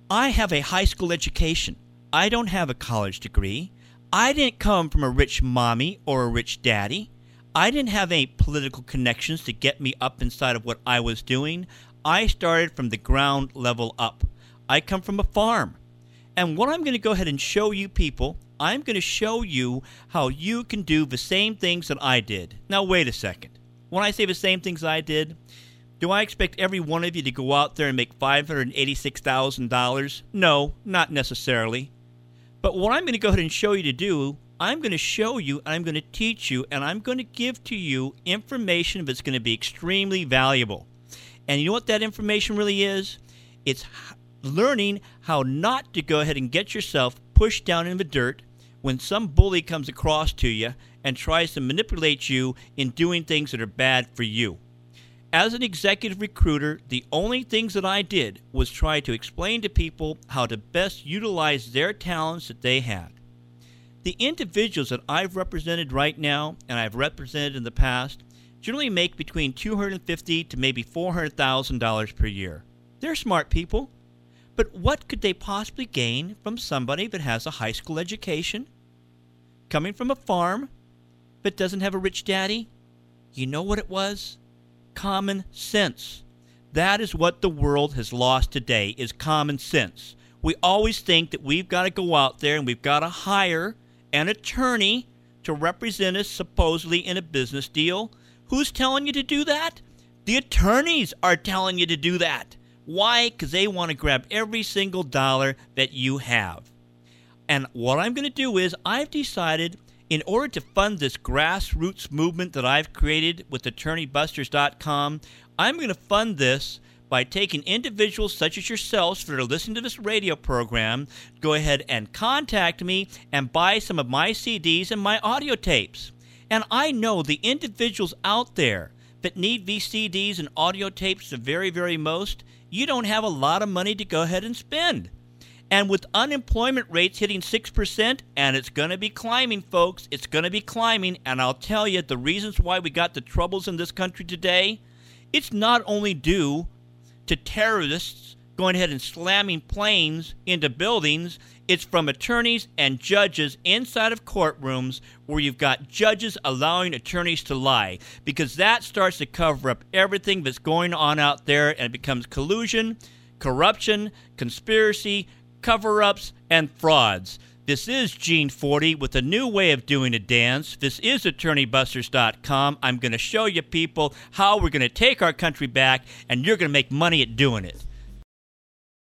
I have a high school education. I don't have a college degree. I didn't come from a rich mommy or a rich daddy. I didn't have any political connections to get me up inside of what I was doing. I started from the ground level up. I come from a farm. And what I'm going to go ahead and show you people, I'm going to show you how you can do the same things that I did. Now, wait a second. When I say the same things I did, do I expect every one of you to go out there and make $586,000? No, not necessarily. But what I'm going to go ahead and show you to do, I'm going to show you, and I'm going to teach you, and I'm going to give to you information that's going to be extremely valuable. And you know what that information really is? It's learning how not to go ahead and get yourself pushed down in the dirt when some bully comes across to you and tries to manipulate you in doing things that are bad for you. As an executive recruiter, the only things that I did was try to explain to people how to best utilize their talents that they had. The individuals that I've represented right now and I've represented in the past generally make between $250,000 to maybe $400,000 per year. They're smart people, but what could they possibly gain from somebody that has a high school education, coming from a farm, but doesn't have a rich daddy? You know what it was? Common sense. That is what the world has lost today, is common sense. We always think that we've got to go out there and we've got to hire an attorney to represent us supposedly in a business deal. Who's telling you to do that? The attorneys are telling you to do that. Why? Because they want to grab every single dollar that you have. And what I'm going to do is I've decided, in order to fund this grassroots movement that I've created with AttorneyBusters.com, I'm going to fund this by taking individuals such as yourselves that are listening to this radio program, go ahead and contact me and buy some of my CDs and my audio tapes. And I know the individuals out there that need these CDs and audio tapes the very, very most, you don't have a lot of money to go ahead and spend. And with unemployment rates hitting 6%, and it's going to be climbing, folks, it's going to be climbing, and I'll tell you the reasons why we got the troubles in this country today, it's not only due to terrorists going ahead and slamming planes into buildings, it's from attorneys and judges inside of courtrooms where you've got judges allowing attorneys to lie, because that starts to cover up everything that's going on out there, and it becomes collusion, corruption, conspiracy, cover-ups, and frauds. This is Gene Forte with a new way of doing a dance. This is AttorneyBusters.com. I'm going to show you people how we're going to take our country back, and you're going to make money at doing it.